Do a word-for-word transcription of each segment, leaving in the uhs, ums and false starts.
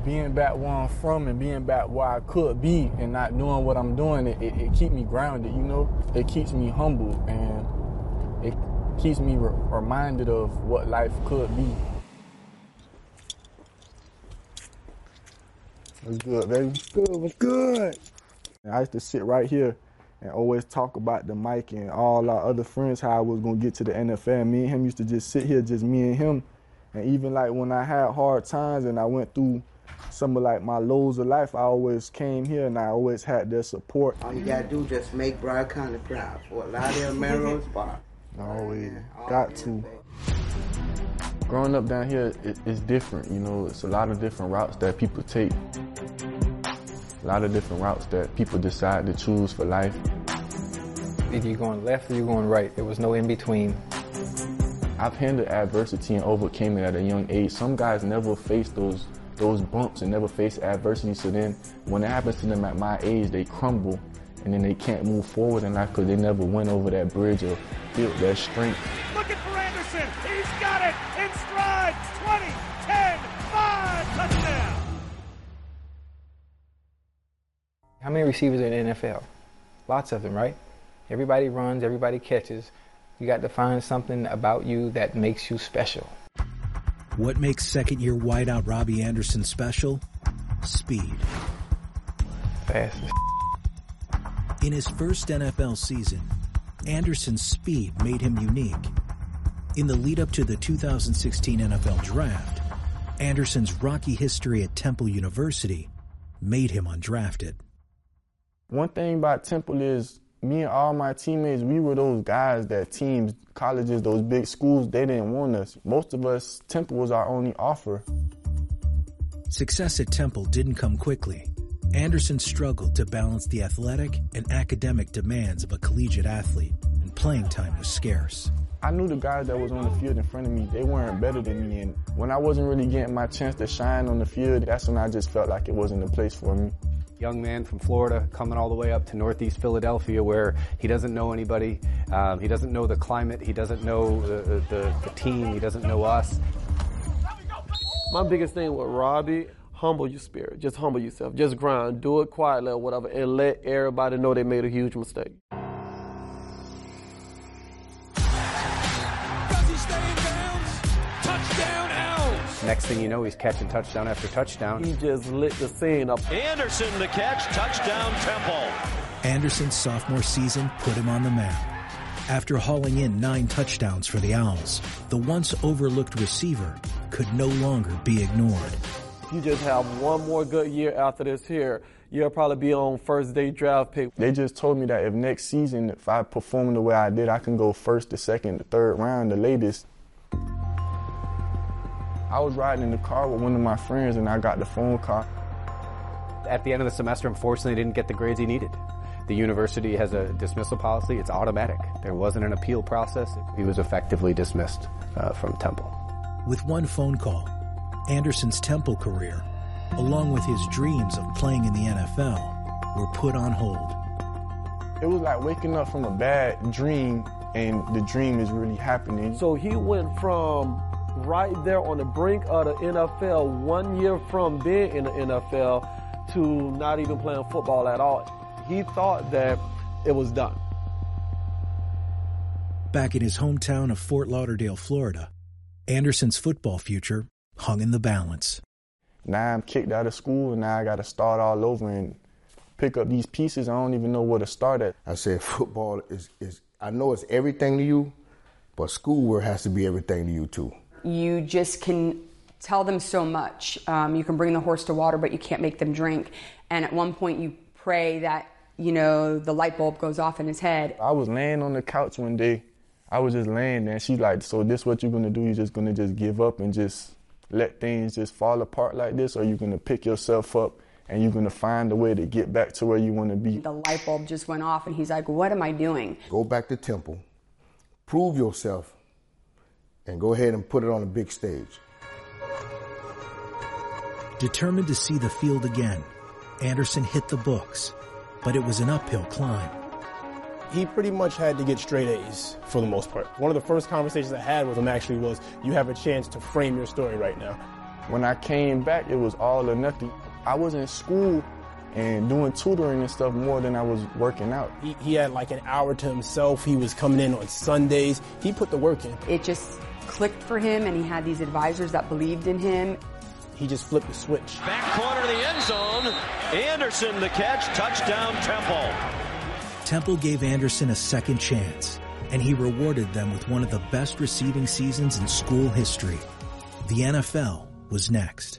being back where I'm from and being back where I could be and not knowing what I'm doing, it, it, it keeps me grounded, you know? It keeps me humble, and it keeps me re- reminded of what life could be. What's good, baby? What's good? What's good? And I used to sit right here and always talk about the Mike and all our other friends, how I was going to get to the N F L. Me and him used to just sit here, just me and him. And even like when I had hard times and I went through some of like my lows of life, I always came here and I always had their support. All you gotta do is just make Broward County proud. For a lot of Melrose Park. Always got to. Growing up down here, it, it's different, you know. It's a lot of different routes that people take. A lot of different routes that people decide to choose for life. Either you're going left or you're going right. There was no in between. I've handled adversity and overcame it at a young age. Some guys never face those those bumps and never face adversity. So then when it happens to them at my age, they crumble and then they can't move forward in life because they never went over that bridge or built that strength. Looking for Anderson. He's got it in stride. twenty, ten, five, touchdown. How many receivers are in the N F L? Lots of them, right? Everybody runs, everybody catches. You got to find something about you that makes you special. What makes second-year wideout Robbie Anderson special? Speed. Fast. In his first N F L season, Anderson's speed made him unique. In the lead-up to the two thousand sixteen N F L Draft, Anderson's rocky history at Temple University made him undrafted. One thing about Temple is me and all my teammates, we were those guys that teams, colleges, those big schools, they didn't want us. Most of us, Temple was our only offer. Success at Temple didn't come quickly. Anderson struggled to balance the athletic and academic demands of a collegiate athlete, and playing time was scarce. I knew the guys that was on the field in front of me, they weren't better than me. And when I wasn't really getting my chance to shine on the field, that's when I just felt like it wasn't a place for me. Young man from Florida coming all the way up to Northeast Philadelphia where he doesn't know anybody, um, he doesn't know the climate, he doesn't know the, the, the team, he doesn't know us. My biggest thing with Robbie, humble your spirit, just humble yourself, just grind, do it quietly or whatever, and let everybody know they made a huge mistake. Next thing you know, he's catching touchdown after touchdown. He just lit the scene up. Anderson the catch, touchdown Temple. Anderson's sophomore season put him on the map. After hauling in nine touchdowns for the Owls, the once overlooked receiver could no longer be ignored. If you just have one more good year after this here, you'll probably be on first day draft pick. They just told me that if next season, if I perform the way I did, I can go first, the second, the third round, the latest. I was riding in the car with one of my friends and I got the phone call. At the end of the semester, unfortunately, he didn't get the grades he needed. The university has a dismissal policy. It's automatic. There wasn't an appeal process. He was effectively dismissed uh, from Temple. With one phone call, Anderson's Temple career, along with his dreams of playing in the N F L, were put on hold. It was like waking up from a bad dream and the dream is really happening. So he went from right there on the brink of the N F L, one year from being in the N F L, to not even playing football at all. He thought that it was done. Back in his hometown of Fort Lauderdale, Florida, Anderson's football future hung in the balance. Now I'm kicked out of school and now I got to start all over and pick up these pieces. I don't even know where to start at. I said football is, is I know it's everything to you, but schoolwork has to be everything to you too. You just can tell them so much. Um, you can bring the horse to water, but you can't make them drink. And at one point you pray that, you know, the light bulb goes off in his head. I was laying on the couch one day. I was just laying there and she's like, so this what you're going to do? You're just going to just give up and just let things just fall apart like this? Or you're going to pick yourself up and you're going to find a way to get back to where you want to be? The light bulb just went off and he's like, what am I doing? Go back to Temple, prove yourself, and go ahead and put it on a big stage. Determined to see the field again, Anderson hit the books, but it was an uphill climb. He pretty much had to get straight A's for the most part. One of the first conversations I had with him actually was, you have a chance to frame your story right now. When I came back, it was all or nothing. I was in school and doing tutoring and stuff more than I was working out. He, he had like an hour to himself. He was coming in on Sundays. He put the work in. It just clicked for him, and he had these advisors that believed in him. He just flipped the switch. Back corner of the end zone. Anderson the catch. Touchdown Temple. Temple gave Anderson a second chance, and he rewarded them with one of the best receiving seasons in school history. The N F L was next.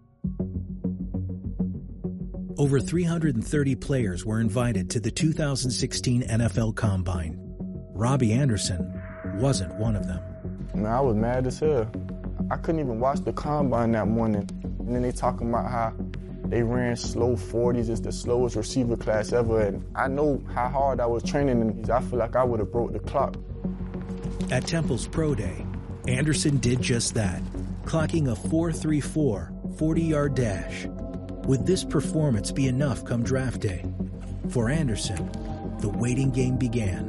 Over three hundred thirty players were invited to the two thousand sixteen N F L Combine. Robbie Anderson wasn't one of them. Man, I was mad as hell. I couldn't even watch the Combine that morning. And then they talking about how they ran slow forties. It's the slowest receiver class ever. And I know how hard I was training in these. I feel like I would have broke the clock. At Temple's Pro Day, Anderson did just that, clocking a four three four forty-yard dash. Would this performance be enough come draft day? For Anderson, the waiting game began.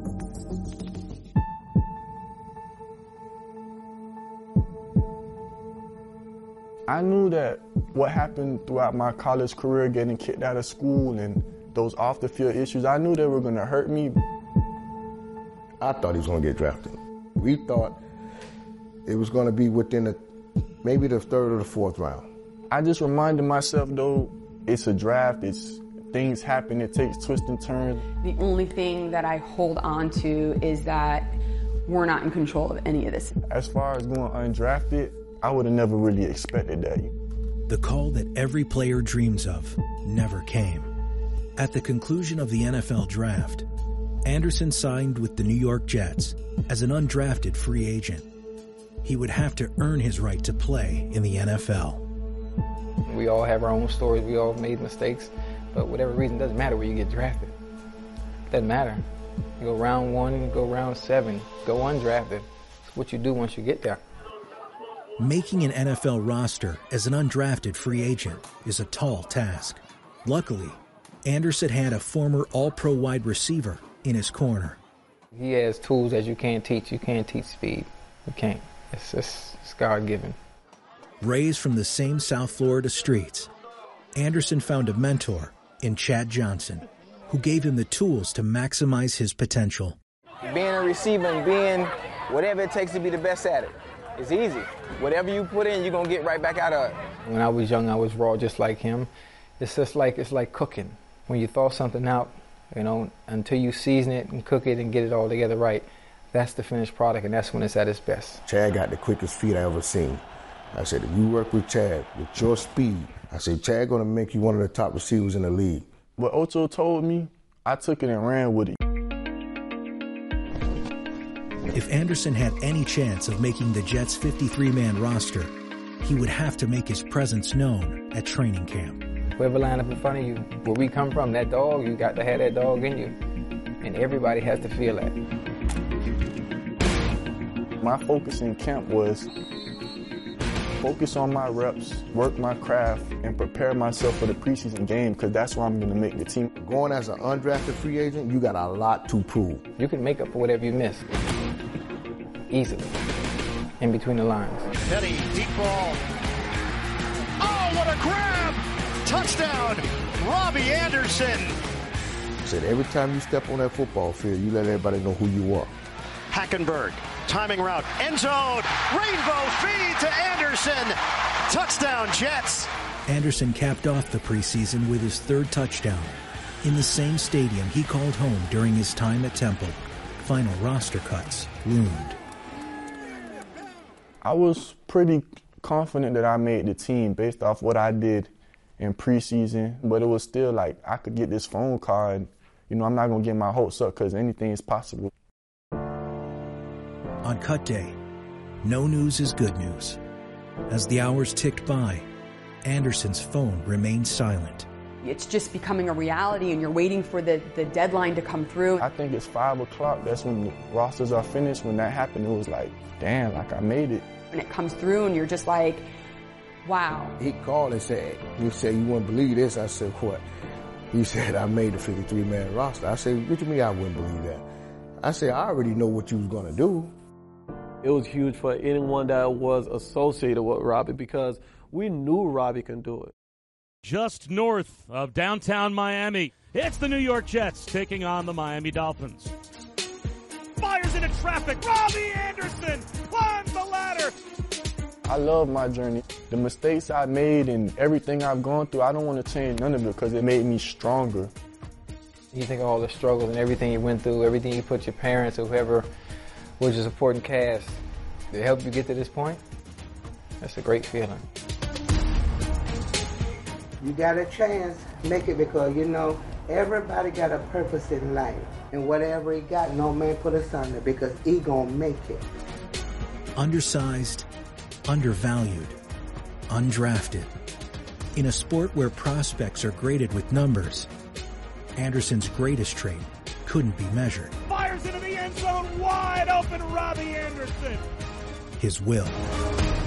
I knew that what happened throughout my college career, getting kicked out of school and those off-the-field issues, I knew they were going to hurt me. I thought he was going to get drafted. We thought it was going to be within the, maybe the third or the fourth round. I just reminded myself, though, it's a draft, it's things happen, it takes twists and turns. The only thing that I hold on to is that we're not in control of any of this. As far as going undrafted, I would have never really expected that. The call that every player dreams of never came. At the conclusion of the N F L draft, Anderson signed with the New York Jets as an undrafted free agent. He would have to earn his right to play in the N F L. We all have our own stories. We all made mistakes. But whatever reason, it doesn't matter where you get drafted. It doesn't matter. You go round one, you go round seven, go undrafted. It's what you do once you get there. Making an N F L roster as an undrafted free agent is a tall task. Luckily, Anderson had a former All-Pro wide receiver in his corner. He has tools that you can't teach. You can't teach speed. You can't. It's just it's God-given. Raised from the same South Florida streets, Anderson found a mentor in Chad Johnson, who gave him the tools to maximize his potential. Being a receiver and being whatever it takes to be the best at it. It's easy. Whatever you put in, you're going to get right back out of it. When I was young, I was raw just like him. It's just like, it's like cooking. When you thaw something out, you know, until you season it and cook it and get it all together right, that's the finished product, and that's when it's at its best. Chad got the quickest feet I ever seen. I said, if you work with Chad, with your speed, I said, Chad going to make you one of the top receivers in the league. What Ocho told me, I took it and ran with it. If Anderson had any chance of making the Jets' fifty-three man roster, he would have to make his presence known at training camp. Whoever line up in front of you, where we come from, that dog, you got to have that dog in you. And everybody has to feel that. My focus in camp was focus on my reps, work my craft, and prepare myself for the preseason game, because that's where I'm going to make the team. Going as an undrafted free agent, you got a lot to prove. You can make up for whatever you missed. Easily. In between the lines. Petty, deep ball. Oh, what a grab! Touchdown, Robbie Anderson. I said, every time you step on that football field, you let everybody know who you are. Hackenberg, timing route, end zone, rainbow feed to Anderson. Touchdown, Jets. Anderson capped off the preseason with his third touchdown in the same stadium he called home during his time at Temple. Final roster cuts loomed. I was pretty confident that I made the team based off what I did in preseason, but it was still like I could get this phone call and, you know, I'm not going to get my hopes up because anything is possible. On cut day, no news is good news. As the hours ticked by, Anderson's phone remained silent. It's just becoming a reality, and you're waiting for the, the deadline to come through. I think it's five o'clock. That's when the rosters are finished. When that happened, it was like, damn, like I made it. And it comes through, and you're just like, wow. He called and said, he said, you wouldn't believe this. I said, what? He said, I made the fifty-three man roster. I said, what do you mean I wouldn't believe that? I said, I already know what you was going to do. It was huge for anyone that was associated with Robbie because we knew Robbie can do it. Just north of downtown Miami, it's the New York Jets taking on the Miami Dolphins. Fires into traffic. Robbie Anderson climbs the ladder. I love my journey. The mistakes I made and everything I've gone through, I don't want to change none of it because it made me stronger. You think of all the struggles and everything you went through, everything you put your parents or whoever was your supporting cast to help you get to this point. That's a great feeling. You got a chance, make it, because you know everybody got a purpose in life, and whatever he got, no man put asunder, because he gonna make it. Undersized, undervalued, undrafted. In a sport where prospects are graded with numbers, Anderson's greatest trait couldn't be measured. Fires into the end zone, wide open, Robbie Anderson. His will.